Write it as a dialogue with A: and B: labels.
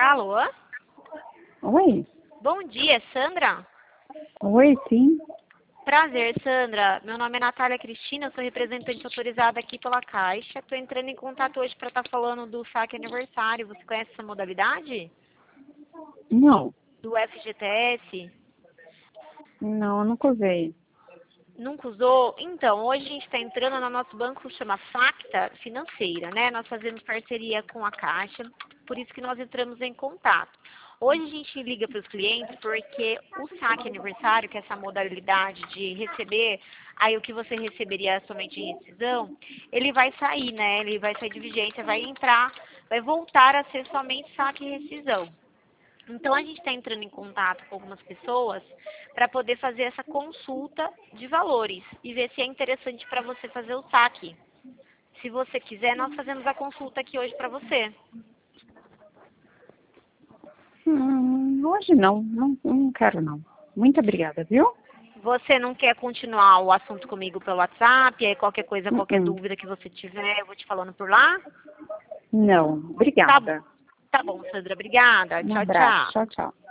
A: Alô?
B: Oi?
A: Bom dia, Sandra?
B: Oi, sim.
A: Prazer, Sandra. Meu nome é Natália Cristina, eu sou representante autorizada aqui pela Caixa. Estou entrando em contato hoje para estar falando do saque aniversário. Você conhece essa modalidade?
B: Não,
A: Do FGTS?
B: não, eu nunca usei.
A: Nunca usou? Então, hoje a gente está entrando no nosso banco, chama Facta Financeira, né? Nós fazemos parceria com a Caixa, por isso que nós entramos em contato. Hoje a gente liga para os clientes porque o saque aniversário, que é essa modalidade de receber, aí o que você receberia somente em rescisão, ele vai sair, né? Ele vai sair de vigência, vai entrar, vai voltar a ser somente saque e rescisão. Então, a gente está entrando em contato com algumas pessoas para poder fazer essa consulta de valores e ver se é interessante para você fazer o saque. Se você quiser, nós fazemos a consulta aqui hoje para você.
B: Hoje não, não quero não. Muito obrigada, viu?
A: Você não quer continuar o assunto comigo pelo WhatsApp? Aí qualquer coisa, qualquer
B: Uh-uh.
A: dúvida que você tiver, eu vou te falando por lá?
B: Não,
A: Tá,
B: obrigada.
A: tá bom, Sandra. Obrigada.
B: Um
A: Tchau,
B: abraço.
A: tchau.
B: Tchau, tchau.